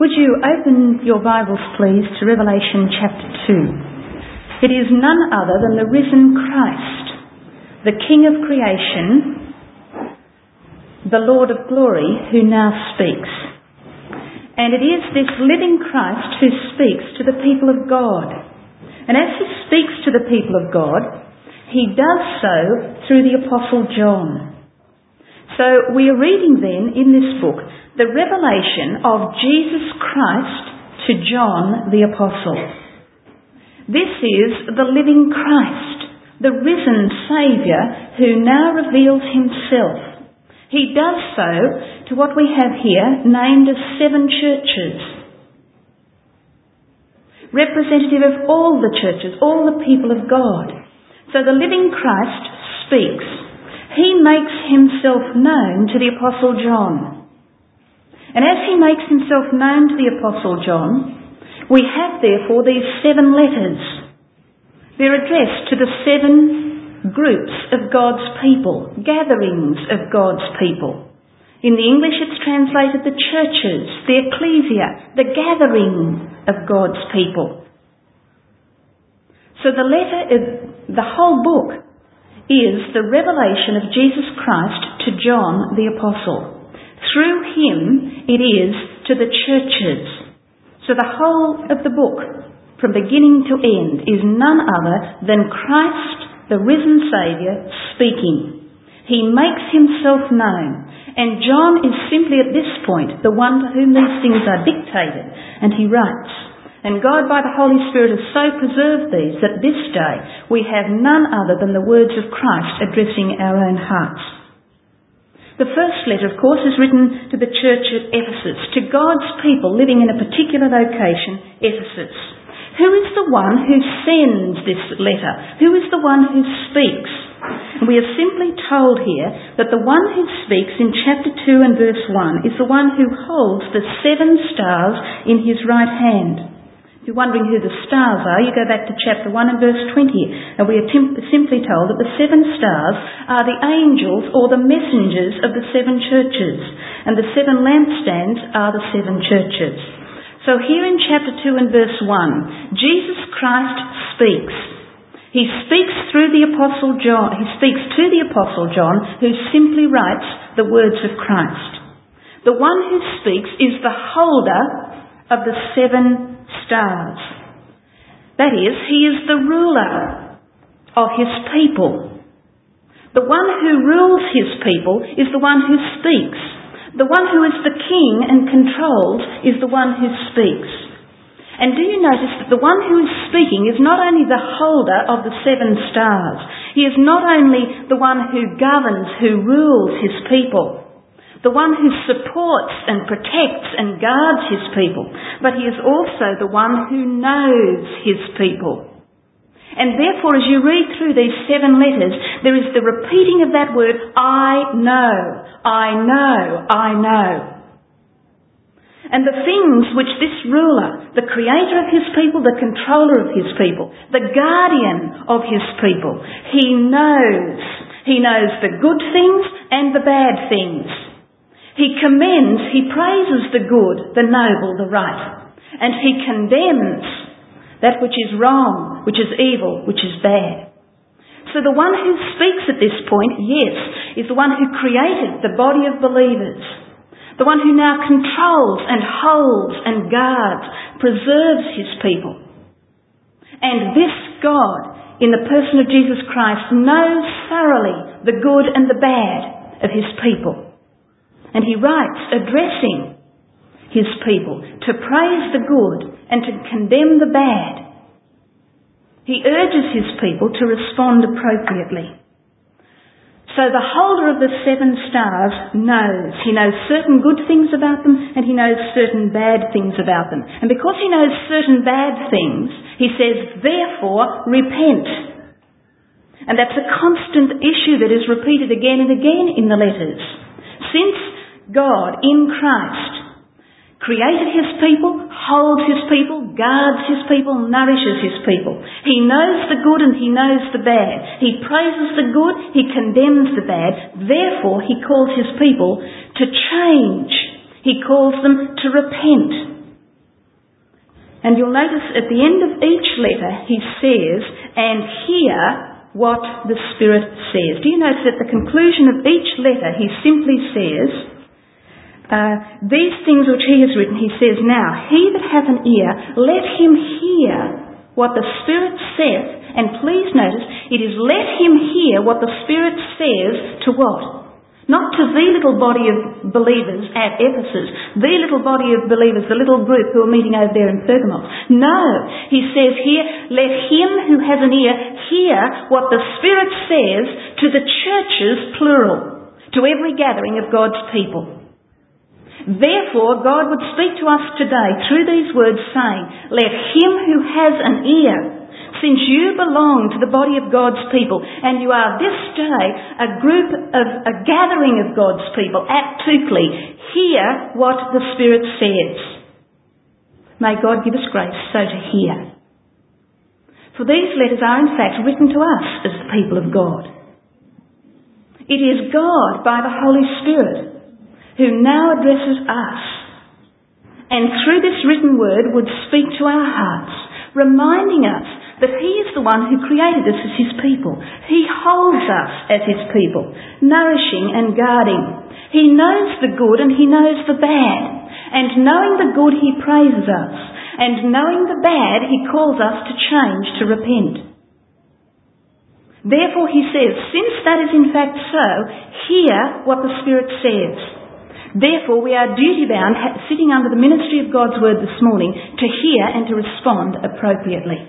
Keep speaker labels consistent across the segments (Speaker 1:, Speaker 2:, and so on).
Speaker 1: Would you open your Bibles, please, to Revelation chapter 2. It is none other than the risen Christ, the King of creation, the Lord of glory, who now speaks. And it is this living Christ who speaks to the people of God. And as he speaks to the people of God, he does so through the Apostle John. So we are reading then in this book the revelation of Jesus Christ to John the Apostle. This is the living Christ, the risen Saviour who now reveals himself. He does so to what we have here named as 7 churches. Representative of all the churches, all the people of God. So the living Christ speaks. He makes himself known to the Apostle John. And as he makes himself known to the Apostle John, we have therefore these 7 letters. They're addressed to the 7 groups of God's people, gatherings of God's people. In the English it's translated the churches, the ecclesia, the gathering of God's people. So the whole book is the revelation of Jesus Christ to John the Apostle. Through him it is to the churches. So the whole of the book, from beginning to end, is none other than Christ, the risen Saviour, speaking. He makes himself known. And John is simply at this point the one to whom these things are dictated. And he writes. And God by the Holy Spirit has so preserved these that this day we have none other than the words of Christ addressing our own hearts. The first letter, of course, is written to the church at Ephesus, to God's people living in a particular location, Ephesus. Who is the one who sends this letter? Who is the one who speaks? And we are simply told here that the one who speaks in chapter 2 and verse 1 is the one who holds the 7 stars in his right hand. If you're wondering who the stars are, you go back to chapter 1 and verse 20, and we are simply told that the 7 stars are the angels or the messengers of the 7 churches, and the 7 lampstands are the 7 churches. So here in chapter 2 and verse 1, Jesus Christ speaks. He speaks through the Apostle John. He speaks to the Apostle John, who simply writes the words of Christ. The one who speaks is the holder of the 7 stars. That is, he is the ruler of his people. The one who rules his people is the one who speaks. The one who is the king and controls is the one who speaks. And do you notice that the one who is speaking is not only the holder of the 7 stars, he is not only the one who governs, who rules his people, the one who supports and protects and guards his people, but he is also the one who knows his people. And therefore, as you read through these 7 letters, there is the repeating of that word, I know, I know, I know. And the things which this ruler, the creator of his people, the controller of his people, the guardian of his people, he knows. He knows the good things and the bad things. He commends, he praises the good, the noble, the right. And he condemns that which is wrong, which is evil, which is bad. So the one who speaks at this point, yes, is the one who created the body of believers. The one who now controls and holds and guards, preserves his people. And this God, in the person of Jesus Christ, knows thoroughly the good and the bad of his people. And he writes, addressing his people, to praise the good and to condemn the bad. He urges his people to respond appropriately. So the holder of the 7 stars knows. He knows certain good things about them and he knows certain bad things about them. And because he knows certain bad things, he says, therefore, repent. And that's a constant issue that is repeated again and again in the letters. Since God, in Christ, created his people, holds his people, guards his people, nourishes his people. He knows the good and he knows the bad. He praises the good, he condemns the bad. Therefore, he calls his people to change. He calls them to repent. And you'll notice at the end of each letter he says, "And hear what the Spirit says." Do you notice at the conclusion of each letter he simply says, "These things which he has written," he says, "Now, he that hath an ear, let him hear what the Spirit saith." And please notice, it is "let him hear what the Spirit says" to what? Not to the little body of believers at Ephesus, the little body of believers, the little group who are meeting over there in Pergamos. No, he says here, "Let him who has an ear hear what the Spirit says to the churches," plural, to every gathering of God's people. Therefore, God would speak to us today through these words saying, "Let him who has an ear," since you belong to the body of God's people, and you are this day a gathering of God's people at Toukley, hear what the Spirit says. May God give us grace so to hear. For these letters are in fact written to us as the people of God. It is God by the Holy Spirit who now addresses us, and through this written word would speak to our hearts, reminding us that he is the one who created us as his people. He holds us as his people, nourishing and guarding. He knows the good and he knows the bad. And knowing the good, he praises us. And knowing the bad, he calls us to change, to repent. Therefore, he says, since that is in fact so, hear what the Spirit says. Therefore, we are duty-bound, sitting under the ministry of God's word this morning, to hear and to respond appropriately.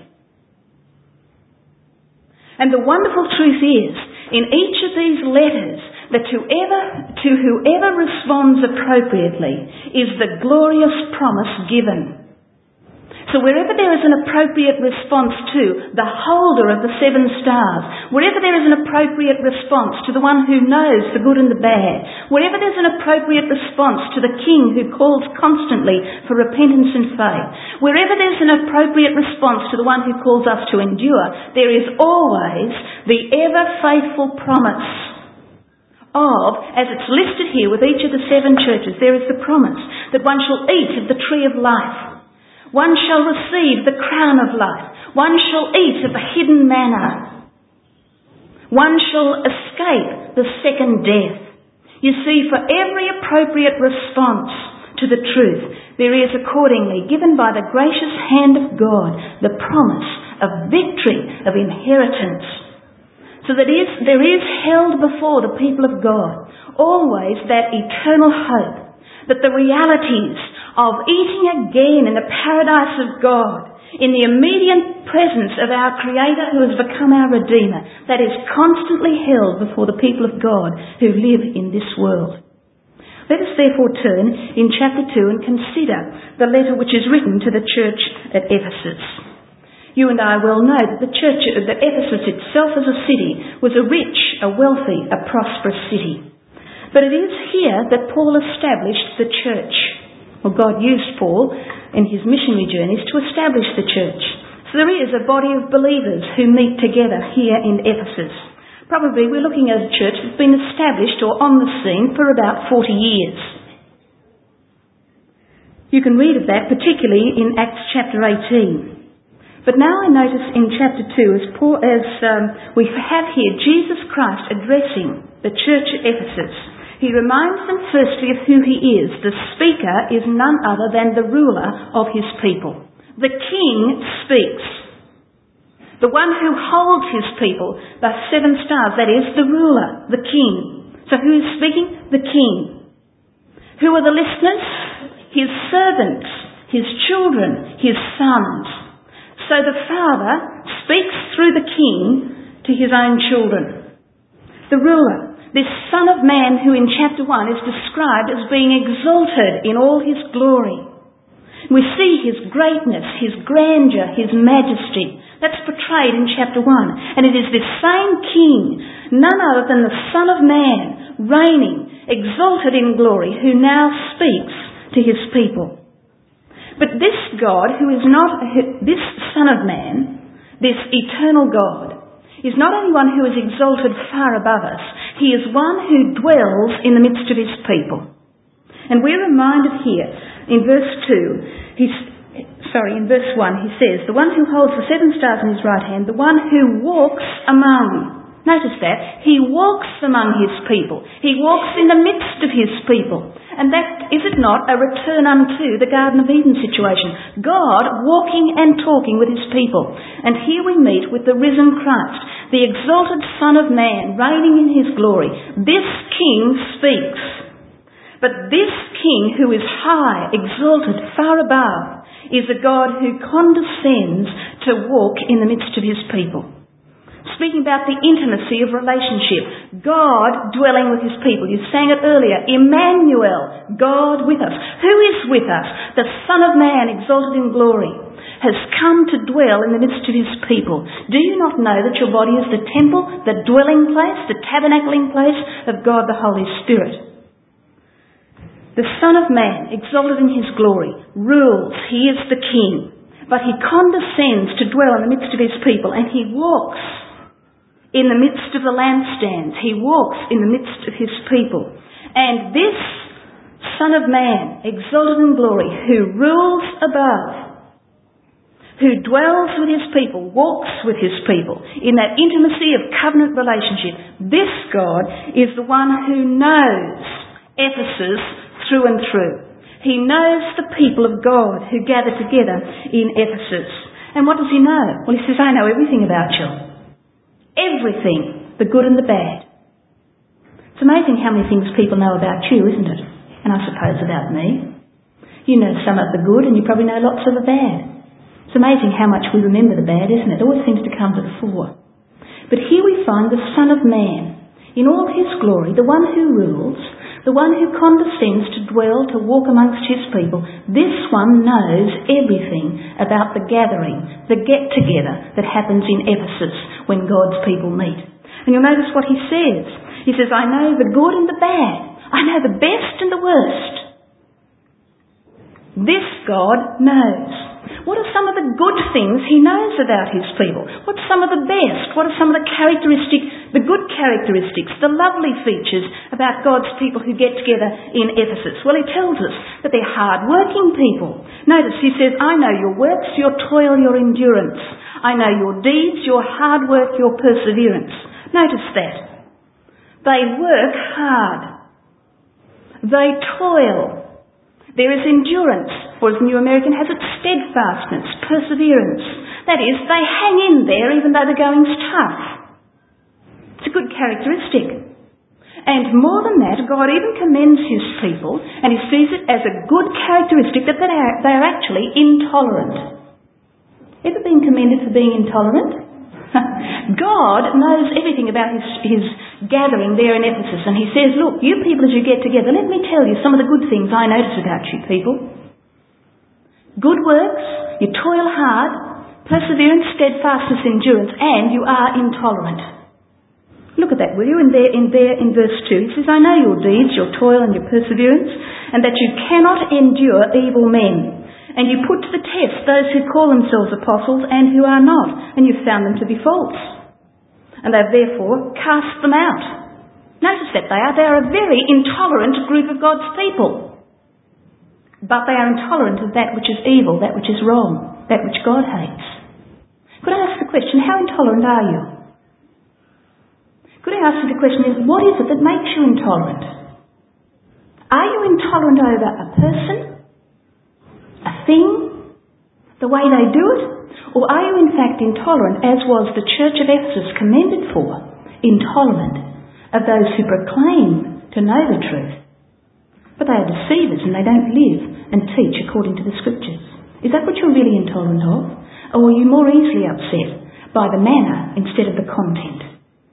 Speaker 1: And the wonderful truth is, in each of these letters, that to whoever responds appropriately is the glorious promise given. So wherever there is an appropriate response to the holder of the 7 stars, wherever there is an appropriate response to the one who knows the good and the bad, wherever there's an appropriate response to the King who calls constantly for repentance and faith, wherever there's an appropriate response to the one who calls us to endure, there is always the ever-faithful promise of, as it's listed here with each of the 7 churches, there is the promise that one shall eat of the tree of life. One shall receive the crown of life. One shall eat of the hidden manna. One shall escape the second death. You see, for every appropriate response to the truth, there is accordingly given by the gracious hand of God the promise of victory, of inheritance. So that there is held before the people of God always that eternal hope, that the realities of eating again in the paradise of God, in the immediate presence of our Creator who has become our Redeemer, that is constantly held before the people of God who live in this world. Let us therefore turn in chapter 2 and consider the letter which is written to the church at Ephesus. You and I well know that that Ephesus itself as a city was a rich, a wealthy, a prosperous city. But it is here that Paul established the church. Well, God used Paul in his missionary journeys to establish the church. So there is a body of believers who meet together here in Ephesus. Probably we're looking at a church that's been established or on the scene for about 40 years. You can read of that particularly in Acts chapter 18. But now I notice in chapter 2, as we have here Jesus Christ addressing the church at Ephesus, he reminds them firstly of who he is. The speaker is none other than the ruler of his people. The king speaks. The one who holds his people by 7 stars, that is the ruler, the king. So who is speaking? The king. Who are the listeners? His servants, his children, his sons. So the Father speaks through the king to his own children. The ruler. This Son of Man who in chapter 1 is described as being exalted in all his glory. We see his greatness, his grandeur, his majesty. That's portrayed in chapter 1. And it is this same King, none other than the Son of Man, reigning, exalted in glory, who now speaks to his people. But this God, this Son of Man, this eternal God, is not only one who is exalted far above us, he is one who dwells in the midst of his people. And we're reminded here in verse 2, in verse 1 he says, the one who holds the 7 stars in his right hand, the one who walks among. Notice that. He walks among his people. He walks in the midst of his people. And that, is it not, a return unto the Garden of Eden situation? God walking and talking with his people. And here we meet with the risen Christ, the exalted Son of Man, reigning in his glory. This King speaks. But this King, who is high, exalted, far above, is a God who condescends to walk in the midst of his people. Speaking about the intimacy of relationship, God dwelling with his people. You sang it earlier, Emmanuel, God with us. Who is with us? The Son of Man, exalted in glory, has come to dwell in the midst of his people. Do you not know that your body is the temple, the dwelling place, the tabernacling place of God the Holy Spirit? The Son of Man, exalted in his glory, rules. He is the King. But he condescends to dwell in the midst of his people, and he walks in the midst of the lampstands. He walks in the midst of his people. And this Son of Man, exalted in glory, who rules above, who dwells with his people, walks with his people in that intimacy of covenant relationship, this God is the one who knows Ephesus through and through. He knows the people of God who gather together in Ephesus. And what does he know? Well, he says, I know everything about you. Everything, the good and the bad. It's amazing how many things people know about you, isn't it? And I suppose about me. You know some of the good and you probably know lots of the bad. It's amazing how much we remember the bad, isn't it? It always seems to come to the fore. But here we find the Son of Man, in all his glory, the one who rules, the one who condescends to dwell, to walk amongst his people. This one knows everything about the gathering, the get-together that happens in Ephesus when God's people meet. And you'll notice what he says. He says, I know the good and the bad. I know the best and the worst. This God knows. What are some of the good things he knows about his people? What's some of the best? What are some of the the good characteristics, the lovely features about God's people who get together in Ephesus? Well, he tells us that they're hard-working people. Notice he says, I know your works, your toil, your endurance. I know your deeds, your hard work, your perseverance. Notice that. They work hard. They toil. There is endurance, or as New American has it, steadfastness, perseverance. That is, they hang in there even though the going's tough. It's a good characteristic. And more than that, God even commends his people, and he sees it as a good characteristic that they are actually intolerant. Ever been commended for being intolerant? God knows everything about his gathering there in Ephesus, and he says, look, you people as you get together, let me tell you some of the good things I notice about you people. Good works, you toil hard, perseverance, steadfastness, endurance, and you are intolerant. Look at that, will you? In verse 2, he says, I know your deeds, your toil and your perseverance, and that you cannot endure evil men. And you put to the test those who call themselves apostles and who are not, and you've found them to be false. And they've therefore cast them out. Notice that they are a very intolerant group of God's people. But they are intolerant of that which is evil, that which is wrong, that which God hates. Could I ask the question, how intolerant are you? Could I ask you the question, what is it that makes you intolerant? Are you intolerant over a person? A thing? The way they do it? Or are you in fact intolerant, as was the church of Ephesus commended for, intolerant of those who proclaim to know the truth, but they are deceivers and they don't live and teach according to the scriptures? Is that what you're really intolerant of? Or are you more easily upset by the manner instead of the content?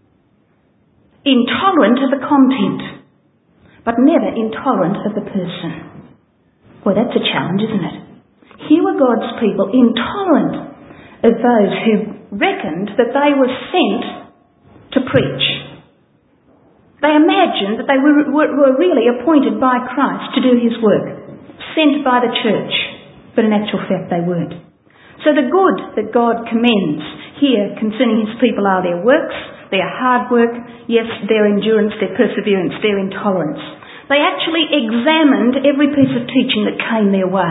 Speaker 1: Intolerant of the content, but never intolerant of the person. Well, that's a challenge, isn't it? Here were God's people intolerant of those who reckoned that they were sent to preach. They imagined that they were really appointed by Christ to do his work, sent by the church, but in actual fact they weren't. So the good that God commends here concerning his people are their works, their hard work, yes, their endurance, their perseverance, their intolerance. They actually examined every piece of teaching that came their way.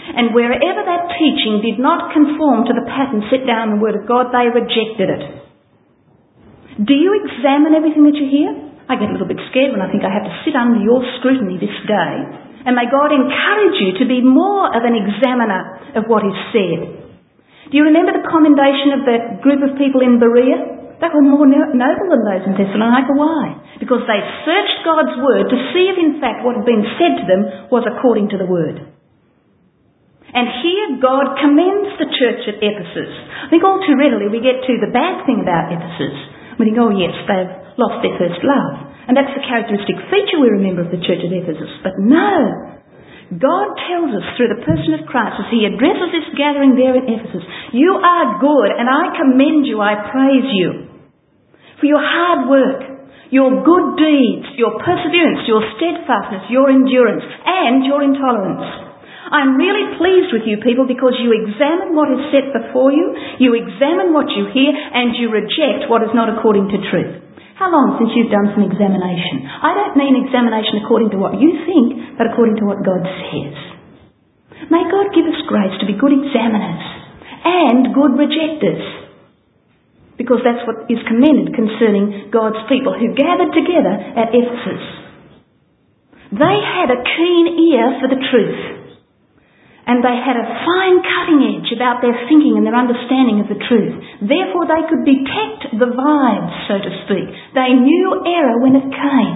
Speaker 1: And wherever that teaching did not conform to the pattern set down in the Word of God, they rejected it. Do you examine everything that you hear? I get a little bit scared when I think I have to sit under your scrutiny this day. And may God encourage you to be more of an examiner of what is said. Do you remember the commendation of that group of people in Berea? They were more noble than those in Thessalonica. Why? Because they searched God's Word to see if in fact what had been said to them was according to the Word. And here God commends the church at Ephesus. I think all too readily we get to the bad thing about Ephesus. We think, oh yes, they've lost their first love. And that's the characteristic feature we remember of the church at Ephesus. But no! God tells us through the person of Christ as He addresses this gathering there at Ephesus, you are good and I commend you, I praise you for your hard work, your good deeds, your perseverance, your steadfastness, your endurance and your intolerance. I'm really pleased with you people because you examine what is set before you, you examine what you hear and you reject what is not according to truth. How long since you've done some examination? I don't mean examination according to what you think, but according to what God says. May God give us grace to be good examiners and good rejectors, because that's what is commended concerning God's people who gathered together at Ephesus. They had a keen ear for the truth. And they had a fine cutting edge about their thinking and their understanding of the truth. Therefore they could detect the vibes, so to speak. They knew error when it came.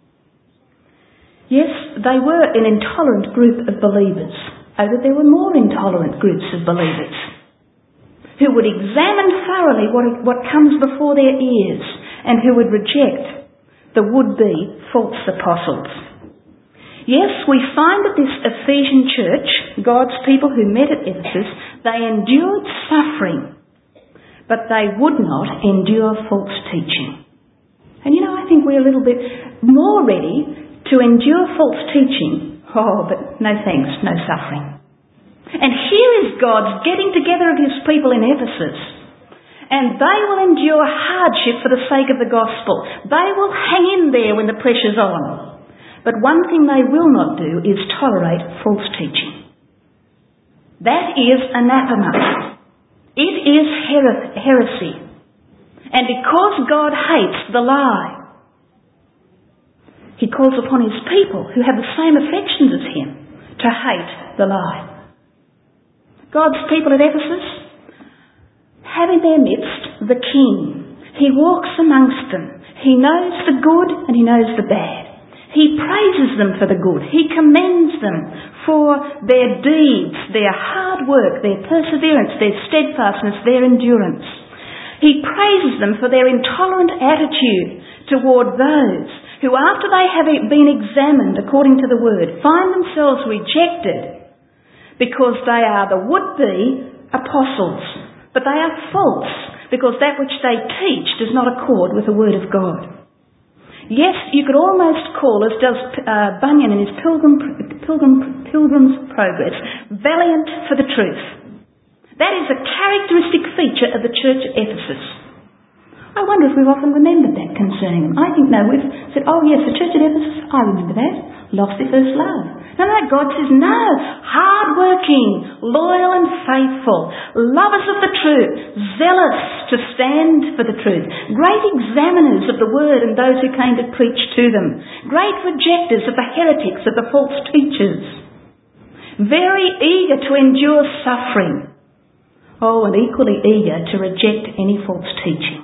Speaker 1: Yes, they were an intolerant group of believers. Oh, but there were more intolerant groups of believers who would examine thoroughly what comes before their ears and who would reject the would-be false apostles. Yes, we find that this Ephesian church, God's people who met at Ephesus, they endured suffering, but they would not endure false teaching. And I think we're a little bit more ready to endure false teaching. Oh, but no thanks, no suffering. And here is God's getting together of His people in Ephesus. And they will endure hardship for the sake of the gospel. They will hang in there when the pressure's on. But one thing they will not do is tolerate false teaching. That is anathema. It is heresy. And because God hates the lie, He calls upon His people who have the same affections as Him to hate the lie. God's people at Ephesus have in their midst the King. He walks amongst them. He knows the good and He knows the bad. He praises them for the good. He commends them for their deeds, their hard work, their perseverance, their steadfastness, their endurance. He praises them for their intolerant attitude toward those who, after they have been examined according to the Word, find themselves rejected because they are the would-be apostles. But they are false because that which they teach does not accord with the Word of God. Yes, you could almost call, as does Bunyan in his Pilgrim's Progress, valiant for the truth. That is a characteristic feature of the church at Ephesus. I wonder if we've often remembered that concerning them. I think no, we've said, oh yes, the church at Ephesus, I remember that, lost their first love. No, God says, no, hard-working, loyal and faithful, lovers of the truth, zealous to stand for the truth, great examiners of the Word and those who came to preach to them, great rejecters of the heretics, of the false teachers, very eager to endure suffering, and equally eager to reject any false teaching.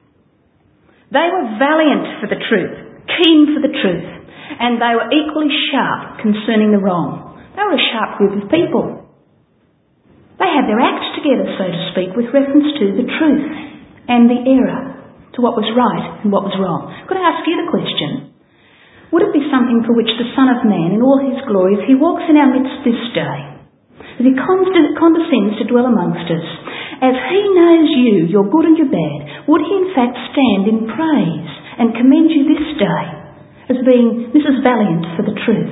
Speaker 1: They were valiant for the truth, keen for the truth, and they were equally sharp concerning the wrong. They were a sharp group of people. They had their acts together, so to speak, with reference to the truth and the error, to what was right and what was wrong. Could I ask you the question? Would it be something for which the Son of Man, in all His glory, if He walks in our midst this day, as He condescends to dwell amongst us, as He knows you, your good and your bad, would He in fact stand in praise and commend you this day as being Mrs. Valiant for the truth?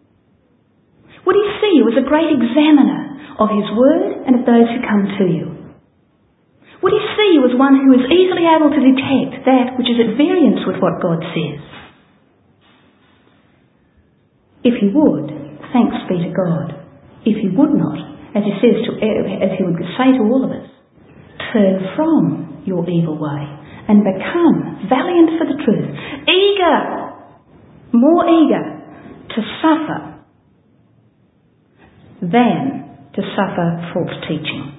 Speaker 1: Would He see you as a great examiner of His Word and of those who come to you? Would He see you as one who is easily able to detect that which is at variance with what God says? If He would, thanks be to God. if he would not, as he would say to all of us, turn from your evil way and become valiant for the truth, more eager to suffer than to suffer false teaching.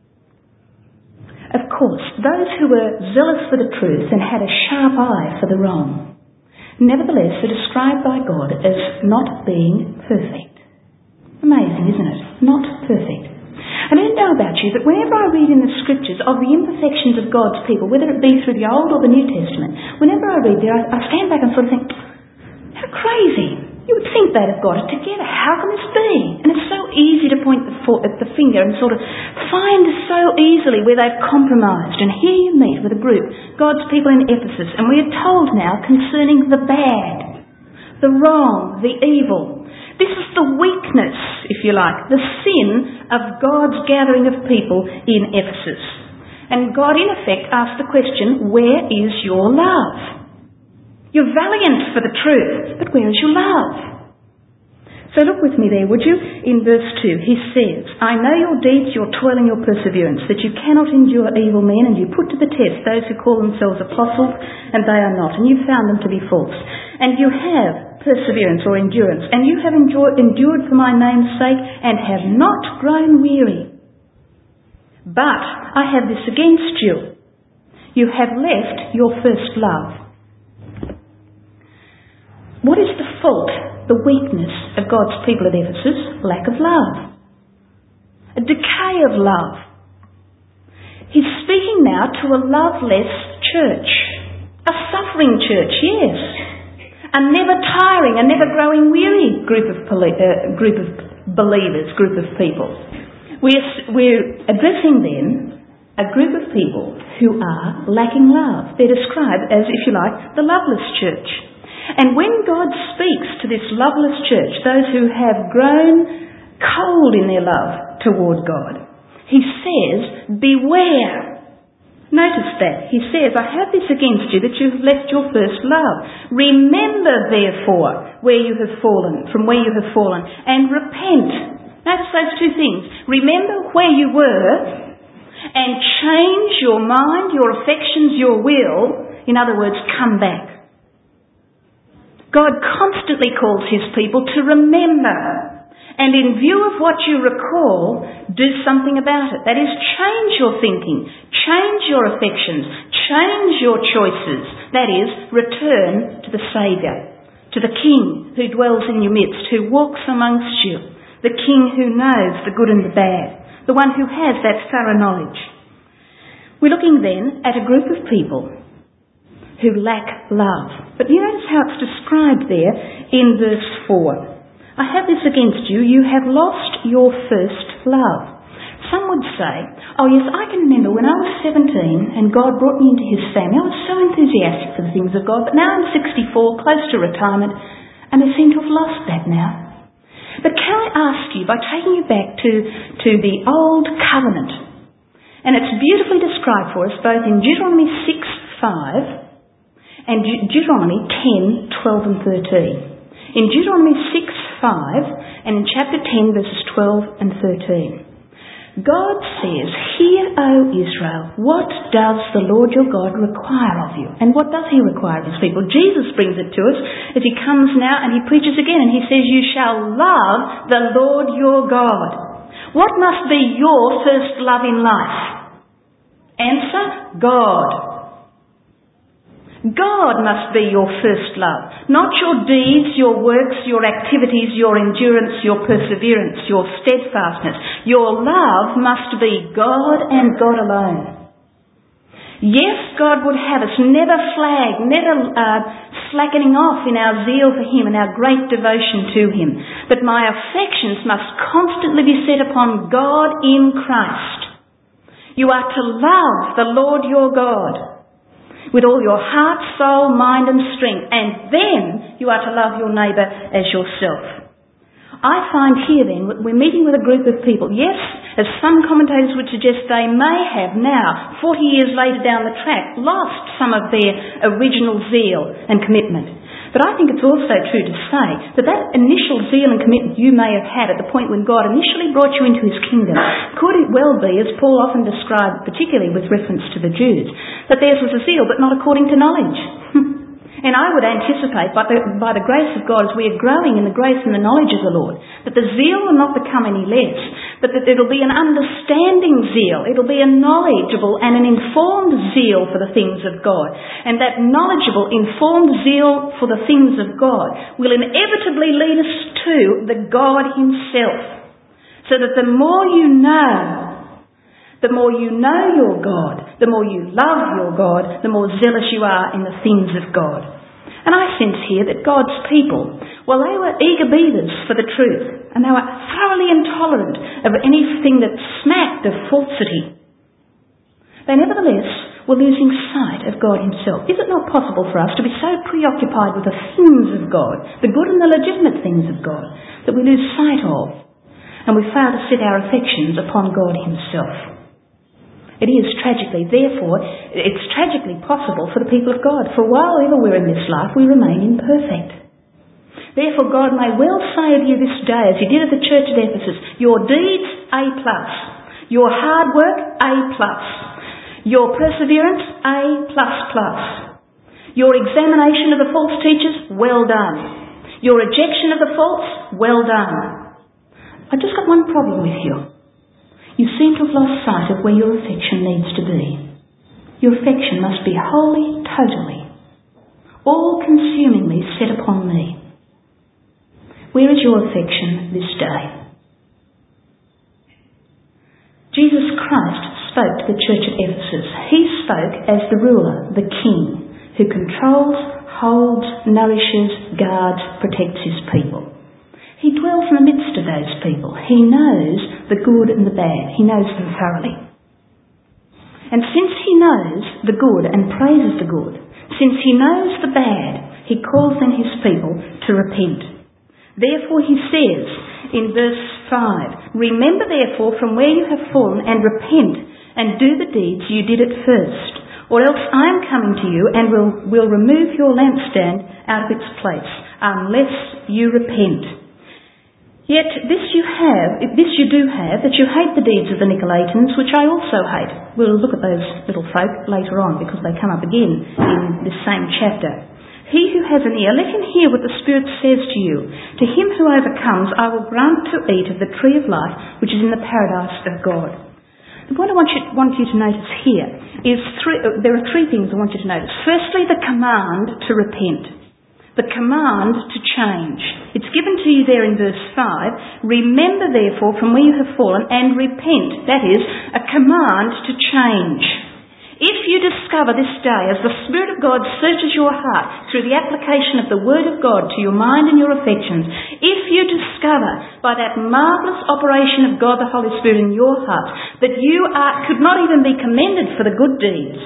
Speaker 1: Of course, those who were zealous for the truth and had a sharp eye for the wrong, nevertheless are described by God as not being perfect. Amazing, isn't it? Not perfect. I don't know about you, but whenever I read in the Scriptures of the imperfections of God's people, whether it be through the Old or the New Testament, whenever I read there, I stand back and sort of think, how crazy. You would think they'd have got it together. How can this be? And it's so easy to point the finger and sort of find so easily where they've compromised. And here you meet with a group, God's people in Ephesus, and we are told now concerning the bad, the wrong, the evil. This is the weakness, if you like, the sin of God's gathering of people in Ephesus. And God, in effect, asked the question, where is your love? You're valiant for the truth, but where is your love? So look with me there, would you? In verse 2, he says, I know your deeds, your toil and your perseverance, that you cannot endure evil men, and you put to the test those who call themselves apostles, and they are not, and you found them to be false. And you have perseverance or endurance, and you have endured for my name's sake, and have not grown weary. But I have this against you. You have left your first love. What is the fault, the weakness of God's people at Ephesus? Lack of love. A decay of love. He's speaking now to a loveless church. A suffering church, yes. A never tiring, a never growing weary group of believers, group of people. We're addressing then a group of people who are lacking love. They're described as, if you like, the loveless church. And when God speaks to this loveless church, those who have grown cold in their love toward God, he says, beware. Notice that. He says, I have this against you, that you've left your first love. Remember, therefore, where you have fallen, from where you have fallen, and repent. Notice those two things. Remember where you were, and change your mind, your affections, your will. In other words, come back. God constantly calls his people to remember, and in view of what you recall, do something about it. That is, change your thinking, change your affections, change your choices. That is, return to the Saviour, to the King who dwells in your midst, who walks amongst you, the King who knows the good and the bad, the one who has that thorough knowledge. We're looking then at a group of people who lack love. But you notice how it's described there in verse 4. I have this against you, you have lost your first love. Some would say, oh yes, I can remember when I was 17 and God brought me into his family. I was so enthusiastic for the things of God, but now I'm 64, close to retirement, and I seem to have lost that now. But can I ask you, by taking you back to the Old Covenant, and it's beautifully described for us both in Deuteronomy 6:5 and Deuteronomy 10, 12 and 13. In Deuteronomy 6:5 and in chapter 10 verses 12 and 13. God says, hear, O Israel, what does the Lord your God require of you? And what does he require of his people? Jesus brings it to us as he comes now and he preaches again and he says, you shall love the Lord your God. What must be your first love in life? Answer, God. God must be your first love, not your deeds, your works, your activities, your endurance, your perseverance, your steadfastness. Your love must be God and God alone. Yes, God would have us never slackening off in our zeal for him and our great devotion to him. But my affections must constantly be set upon God in Christ. You are to love the Lord your God with all your heart, soul, mind and strength, and then you are to love your neighbour as yourself. I find here then, we're meeting with a group of people, yes, as some commentators would suggest, they may have now, 40 years later down the track, lost some of their original zeal and commitment. But I think it's also true to say that that initial zeal and commitment you may have had at the point when God initially brought you into his kingdom could it well be, as Paul often described, particularly with reference to the Jews, that theirs was a zeal but not according to knowledge. And I would anticipate, by the grace of God, as we are growing in the grace and the knowledge of the Lord, that the zeal will not become any less, but that it'll be an understanding zeal. It'll be a knowledgeable and an informed zeal for the things of God. And that knowledgeable, informed zeal for the things of God will inevitably lead us to the God himself. So that the more you know your God, the more you love your God, the more zealous you are in the things of God. And I sense here that God's people, well, they were eager beavers for the truth, and they were thoroughly intolerant of anything that smacked of falsity. They nevertheless were losing sight of God himself. Is it not possible for us to be so preoccupied with the things of God, the good and the legitimate things of God, that we lose sight of, and we fail to set our affections upon God himself? It is tragically possible for the people of God, for while ever we're in this life, we remain imperfect. Therefore, God may well say of you this day, as he did at the church at Ephesus, your deeds, A+, your hard work, A+, your perseverance, A++, your examination of the false teachers, well done, your rejection of the false, well done. I've just got one problem with you. You seem to have lost sight of where your affection needs to be. Your affection must be wholly, totally, all-consumingly set upon me. Where is your affection this day? Jesus Christ spoke to the church at Ephesus. He spoke as the ruler, the king, who controls, holds, nourishes, guards, protects his people. He dwells in the midst of those people. He knows the good and the bad. He knows them thoroughly. And since he knows the good and praises the good, since he knows the bad, he calls then his people to repent. Therefore he says in verse 5, remember therefore from where you have fallen and repent and do the deeds you did at first, or else I am coming to you and will remove your lampstand out of its place, unless you repent. Yet this you do have, that you hate the deeds of the Nicolaitans, which I also hate. We'll look at those little folk later on, because they come up again in this same chapter. He who has an ear, let him hear what the Spirit says to you. To him who overcomes, I will grant to eat of the tree of life, which is in the paradise of God. The point I want you to notice here is there are three things I want you to notice. Firstly, the command to repent. The command to change. It's given to you there in verse 5. Remember therefore from where you have fallen and repent. That is, a command to change. If you discover this day, as the Spirit of God searches your heart through the application of the Word of God to your mind and your affections, if you discover by that marvellous operation of God the Holy Spirit in your heart that you could not even be commended for the good deeds,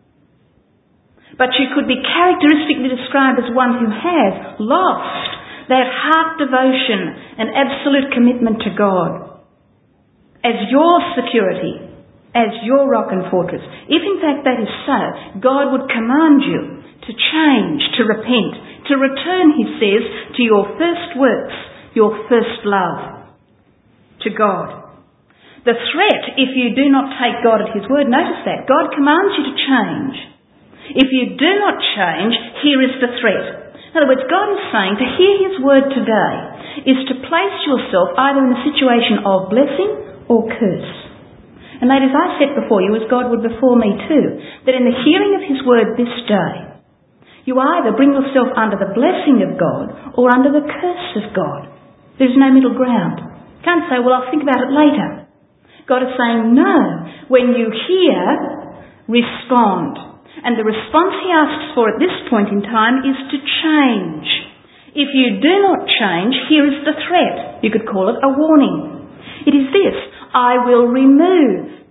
Speaker 1: but you could be characteristically described as one who has lost that heart devotion and absolute commitment to God as your security, as your rock and fortress. If in fact that is so, God would command you to change, to repent, to return, he says, to your first works, your first love, to God. The threat, if you do not take God at his word, notice that, God commands you to change. If you do not change, here is the threat. In other words, God is saying to hear his word today is to place yourself either in a situation of blessing or curse. And ladies, I set before you, as God would before me too, that in the hearing of his word this day, you either bring yourself under the blessing of God or under the curse of God. There's no middle ground. You can't say, well, I'll think about it later. God is saying, no, when you hear, respond. And the response he asks for at this point in time is to change. If you do not change, here is the threat. You could call it a warning. It is this: I will remove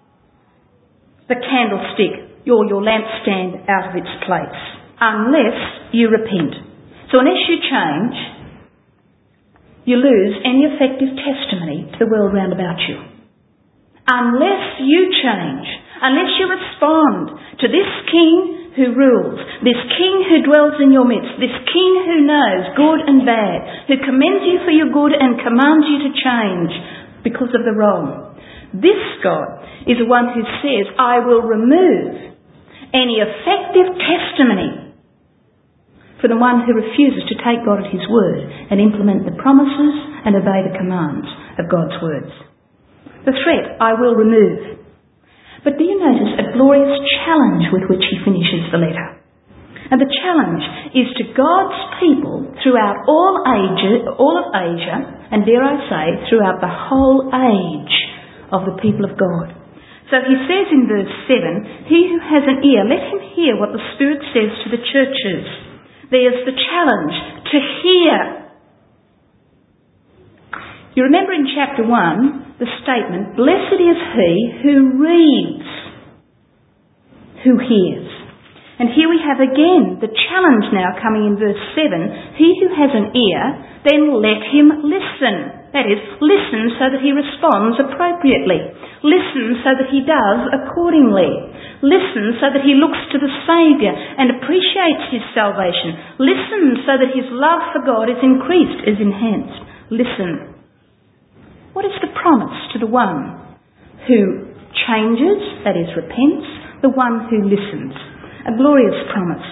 Speaker 1: the candlestick, your lampstand, out of its place, unless you repent. So unless you change, you lose any effective testimony to the world round about you. Unless you change, unless you respond to this King who rules, this King who dwells in your midst, this King who knows good and bad, who commends you for your good and commands you to change because of the wrong. This God is the one who says, I will remove any effective testimony for the one who refuses to take God at his word and implement the promises and obey the commands of God's words. The threat, I will remove. But do you notice a glorious challenge with which he finishes the letter? And the challenge is to God's people throughout all of Asia, and dare I say, throughout the whole age of the people of God. So he says in verse 7, he who has an ear, let him hear what the Spirit says to the churches. There's the challenge to hear. You remember in chapter 1, the statement, blessed is he who reads, who hears. And here we have again the challenge now coming in verse 7, he who has an ear, then let him listen. That is, listen so that he responds appropriately. Listen so that he does accordingly. Listen so that he looks to the Saviour and appreciates his salvation. Listen so that his love for God is increased, is enhanced. Listen. What is the promise to the one who changes, that is, repents, the one who listens? A glorious promise.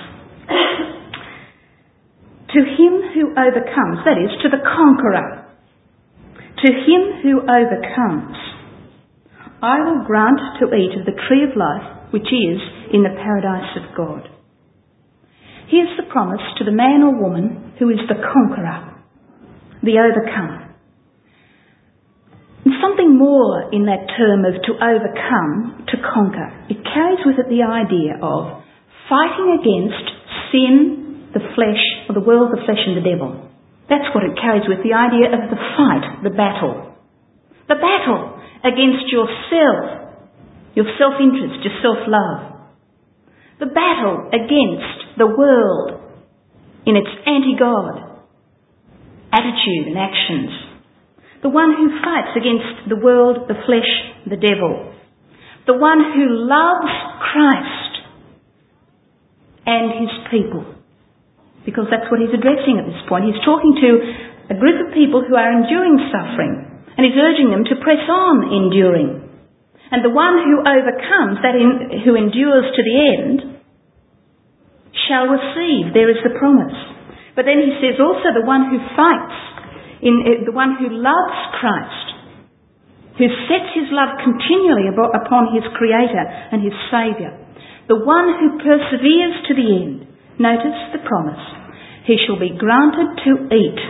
Speaker 1: To him who overcomes, that is, to the conqueror, to him who overcomes, I will grant to eat of the tree of life, which is in the paradise of God. Here's the promise to the man or woman who is the conqueror, the overcomer. And something more in that term of to overcome, to conquer. It carries with it the idea of fighting against sin, the flesh, or the world, the flesh and the devil. That's what it carries with, the idea of the fight, the battle. The battle against yourself, your self-interest, your self-love. The battle against the world in its anti-God attitude and actions. The one who fights against the world, the flesh, the devil. The one who loves Christ and his people. Because that's what he's addressing at this point. He's talking to a group of people who are enduring suffering, and he's urging them to press on enduring. And the one who overcomes, who endures to the end, shall receive. There is the promise. But then he says also the one who fights, the one who loves Christ, who sets his love continually upon his Creator and his Saviour, the one who perseveres to the end. Notice the promise. He shall be granted to eat.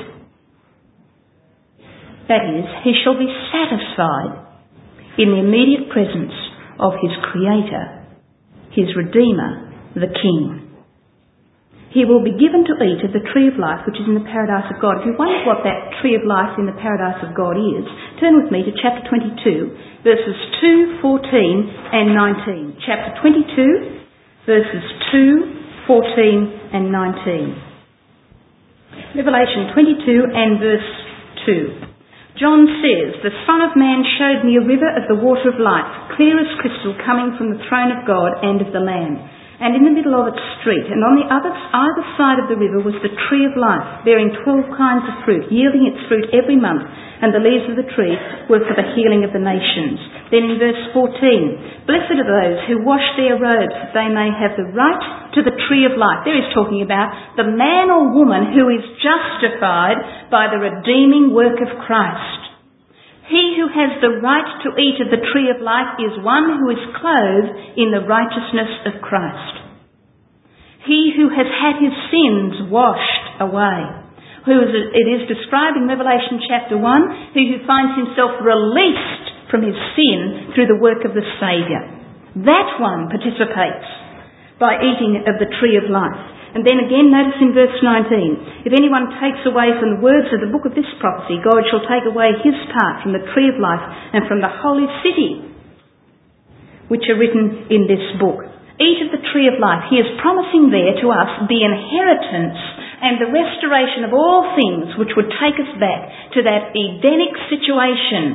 Speaker 1: That is, he shall be satisfied in the immediate presence of his Creator, his Redeemer, the King. He will be given to eat of the tree of life which is in the paradise of God. If you wonder what that tree of life in the paradise of God is, turn with me to chapter 22, verses 2, 14 and 19. Chapter 22, verses 2, 14 and 19. Revelation 22 and verse 2. John says, the Son of Man showed me a river of the water of life, clear as crystal, coming from the throne of God and of the Lamb. And in the middle of its street, and on the either side of the river was the tree of life, bearing 12 kinds of fruit, yielding its fruit every month, and the leaves of the tree were for the healing of the nations. Then in verse 14, blessed are those who wash their robes, that they may have the right to the tree of life. There he's talking about the man or woman who is justified by the redeeming work of Christ. He who has the right to eat of the tree of life is one who is clothed in the righteousness of Christ. He who has had his sins washed away. It is described in Revelation chapter 1, who finds himself released from his sin through the work of the Saviour. That one participates by eating of the tree of life. And then again, notice in verse 19, if anyone takes away from the words of the book of this prophecy, God shall take away his part from the tree of life and from the holy city, which are written in this book. Eat of the tree of life. He is promising there to us the inheritance and the restoration of all things which would take us back to that Edenic situation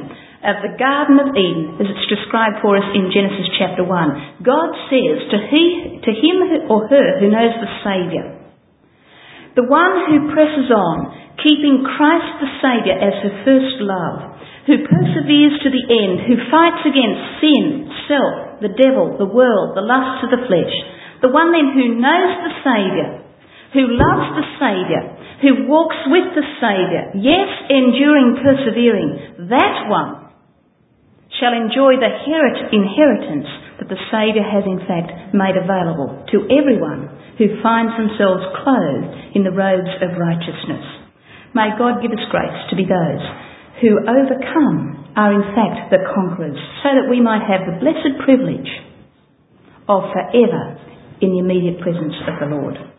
Speaker 1: of the Garden of Eden, as it's described for us in Genesis chapter 1. God says to him or her who knows the Saviour, the one who presses on, keeping Christ the Saviour as her first love, who perseveres to the end, who fights against sin, self, the devil, the world, the lusts of the flesh, the one then who knows the Saviour, who loves the Saviour, who walks with the Saviour, yes, enduring, persevering, that one shall enjoy the inheritance that the Saviour has in fact made available to everyone who finds themselves clothed in the robes of righteousness. May God give us grace to be those who overcome are in fact the conquerors, so that we might have the blessed privilege of forever in the immediate presence of the Lord.